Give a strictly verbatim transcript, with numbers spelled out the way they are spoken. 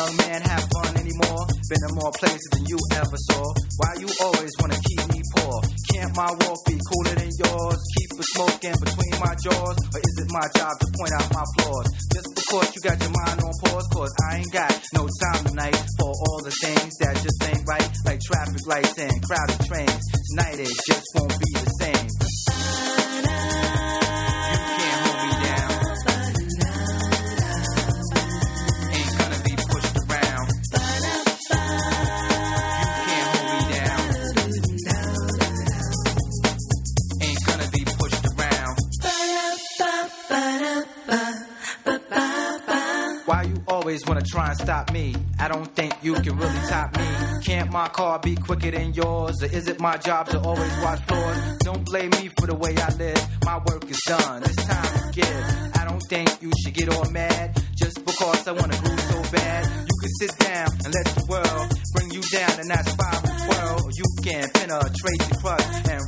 young man have fun anymore? Been in more places than you ever saw. Why you always wanna keep me poor? Can't my walk be cooler than yours? Keep a smoking between my jaws? Or is it my job to point out my flaws? Just because you got your mind on pause, cause I ain't got no time tonight for all the things that just ain't right, like traffic lights and crowded trains. Tonight it just won't be the same. Always wanna try and stop me. I don't think you can really top me. Can't my car be quicker than yours? Or is it my job to always watch floors? Don't blame me for the way I live. My work is done, it's time to give. I don't think you should get all mad just because I wanna groove so bad. You can sit down and let the world bring you down in that spiral twirl. Or you can penetrate the crust and